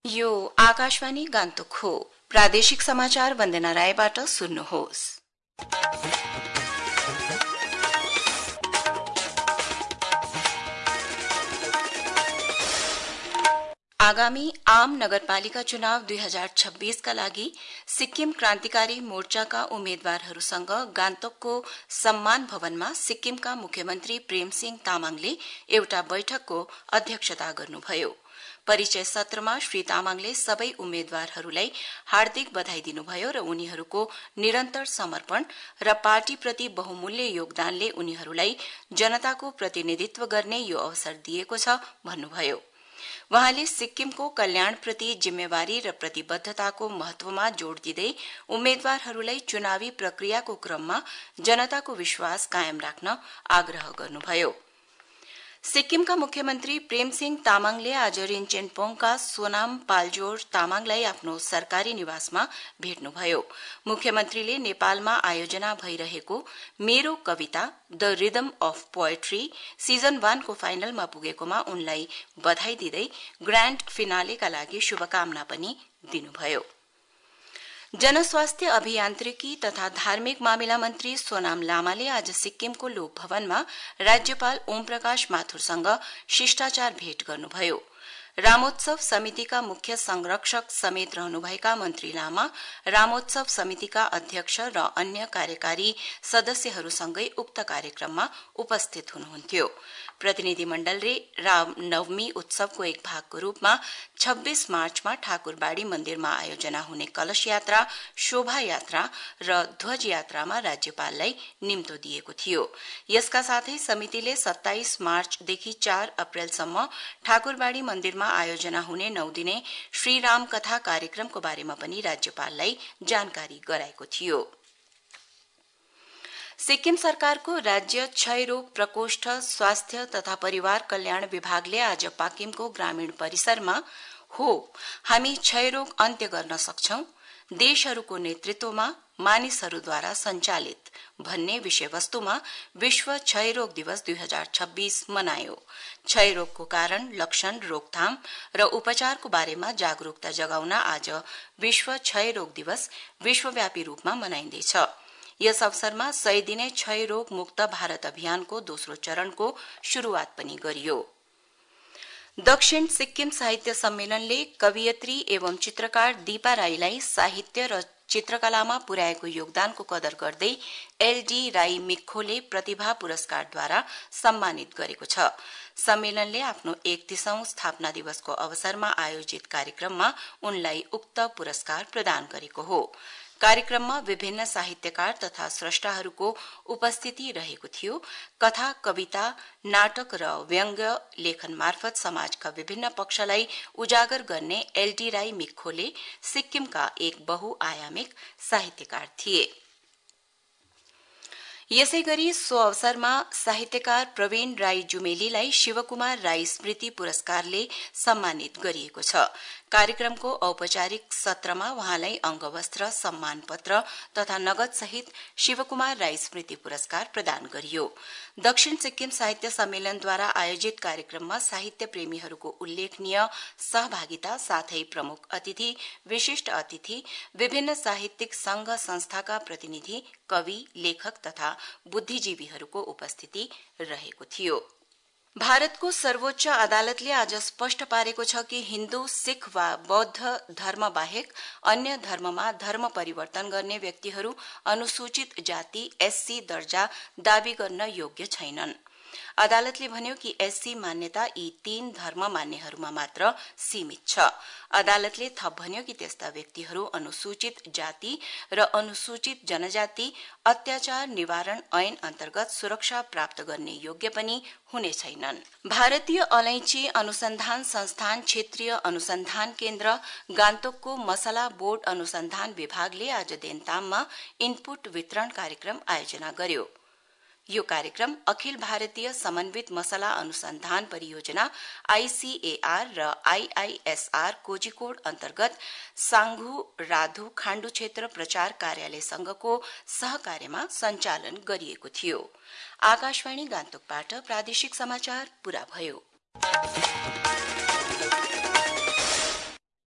यो आकाशवाणी गान्तोक हो। प्रादेशिक समाचार वन्दना रायबाट सुन्नुहोस्। आगामी आम नगरपालिका चुनाव 2026 का लागि सिक्किम क्रान्तिकारी मोर्चाका उम्मेद्वारहरूसँग गान्तोकको सम्मान भवनमा सिक्किमका मुख्यमन्त्री प्रेमसिंह तामाङले एउटा बैठकको अध्यक्षता गर्नुभयो। परिचय सत्रमा श्री तामाङले सबै उम्मेद्वारहरूलाई हार्दिक बधाई दिनुभयो र उनीहरूको निरन्तर समर्पण र पार्टीप्रति बहुमूल्य योगदानले उनीहरूलाई जनताको प्रतिनिधित्व गर्ने यो अवसर दिएको छ भन्नुभयो। वहाँले सिक्किमको कल्याणप्रति जिम्मेवारी र प्रतिबद्धताको महत्वमा जोड़ दिँदै उम्मेद्वारहरूलाई चुनावी प्रक्रियाको क्रममा जनताको विश्वास कायम राख्न आग्रह गर्नुभयो। सिक्किमका मुख्यमन्त्री प्रेमसिंह तामाङले आज रिन्चेनपोङका सोनाम पाल्जोर तामाङलाई आफ्नो सरकारी निवासमा भेट्नुभयो। मुख्यमन्त्रीले नेपालमा आयोजना भइरहेको मेरो कविता the rhythm of poetry season 1 को फाइनलमा पुगेकोमा उनलाई बधाई दिँदै ग्राण्ड फिनालेका लागि शुभकामना पनि दिनुभयो। जनस्वास्थ्य अभियान्त्रिकी तथा धार्मिक मामिला मन्त्री सोनाम लामाले आज सिक्किमको लोक भवनमा राज्यपाल ओम प्रकाश माथुरसँग शिष्टाचार भेट गर्नुभयो। रामोत्सव समितिका मुख्य संरक्षक समेत रहनुभएका मन्त्री लामा रामोत्सव समितिका अध्यक्ष र अन्य कार्यकारी सदस्यहरूसँगै उक्त कार्यक्रममा उपस्थित हुनुहुन्थ्यो। प्रतिनिधिमण्डलले रामनवमी उत्सवको एक भागको रूपमा 26 मार्चमा ठाकुरबाड़ी मन्दिरमा आयोजना हुने कलश यात्रा, शोभा यात्रा र ध्वज यात्रामा राज्यपाललाई निम्तो दिएको थियो। यसका साथै समितिले 27 मार्चदेखि 4 अप्रेलसम्म ठाकुरबाड़ी मन्दिरमा आयोजना हुने 9 दिने श्रीराम कथा कार्यक्रमको बारेमा पनि राज्यपाललाई जानकारी गराएको थियो। सिक्किम सरकारको राज्य क्षयरोग प्रकोष्ठ स्वास्थ्य तथा परिवार कल्याण विभागले आज पाकिमको ग्रामीण परिसरमा हो हामी क्षयरोग अन्त्य गर्न सक्छौं देशहरूको नेतृत्वमा मानिसहरूद्वारा सञ्चालित भन्ने विषयवस्तुमा विश्व क्षयरोग दिवस 2026 मनायो। क्षयरोगको कारण, लक्षण, रोकथाम र उपचारको बारेमा जागरूकता जगाउन आज विश्व क्षयरोग दिवस विश्वव्यापी रूपमा मनाइँदैछ। यस अवसरमा 100 दिने क्षयरोग मुक्त भारत अभियानको दोस्रो चरणको शुरूआत पनि गरियो। दक्षिण सिक्किम साहित्य सम्मेलनले कवियत्री एवं चित्रकार दीपा राईलाई साहित्य र चित्रकलामा पुर्याएको योगदानको कदर गर्दै एलडी राई मिक्खोले प्रतिभा पुरस्कारद्वारा सम्मानित गरेको छ। सम्मेलनले आफ्नो 31औं स्थापना दिवसको अवसरमा आयोजित कार्यक्रममा उनलाई उक्त पुरस्कार प्रदान गरेको हो। कार्यक्रममा विभिन्न साहित्यकार तथा स्रष्टाहरूको उपस्थिति रहेको थियो। कथा, कविता, नाटक र व्यङ्ग्य लेखन मार्फत समाजका विभिन्न पक्षलाई उजागर गर्ने एलडी राई मिक्खोले सिक्किमका एक बहुआयामिक साहित्यकार थिए। यसैगरी सो अवसरमा साहित्यकार प्रवीण राई जुमेलीलाई शिवकुमार राई स्मृति पुरस्कारले सम्मानित गरिएको छ। कार्यक्रमको औपचारिक सत्रमा वहाँलाई अंगवस्त्र, सम्मान पत्र तथा नगद सहित शिवकुमार राई स्मृति पुरस्कार प्रदान गरियो। दक्षिण सिक्किम साहित्य सम्मेलनद्वारा आयोजित कार्यक्रममा साहित्य प्रेमीहरूको उल्लेखनीय सहभागिता साथै प्रमुख अतिथि, विशिष्ट अतिथि, विभिन्न साहित्यिक संघ संस्थाका प्रतिनिधि, कवि, लेखक तथा बुद्धिजीवीहरूको उपस्थिति रहेको थियो। भारतको सर्वोच्च अदालतले आज स्पष्ट पारेको छ कि हिन्दू, सिख वा बौद्ध धर्म बाहेक अन्य धर्ममा धर्म परिवर्तन गर्ने व्यक्तिहरू अनुसूचित जाति एससी दर्जा दावी गर्न योग्य छैनन्। अदालतले भन्यो कि एससी मान्यता यी 3 धर्म मान्नेहरूमा मात्र सीमित छ। अदालतले थप भन्यो कि त्यस्ता व्यक्तिहरू अनुसूचित जाति र अनुसूचित जनजाति अत्याचार निवारण ऐन अन्तर्गत सुरक्षा प्राप्त गर्ने योग्य पनि हुने छैनन्। भारतीय अलैंची अनुसन्धान संस्थान क्षेत्रीय अनुसन्धान केन्द्र गान्तोकको मसला बोर्ड अनुसन्धान विभागले आज देन्ताममा इनपुट वितरण कार्यक्रम आयोजना गर्यो। यो कार्यक्रम अखिल भारतीय समन्वित मसला अनुसन्धान परियोजना आईसीएआर र आईआईएसआर कोजिकोड अन्तर्गत सांगु राधु खाण्डु क्षेत्र प्रचार कार्यालयसँगको सहकार्यमा सञ्चालन गरिएको थियो। आकाशवाणी गान्तोकबाट प्रादेशिक समाचार पूरा भयो।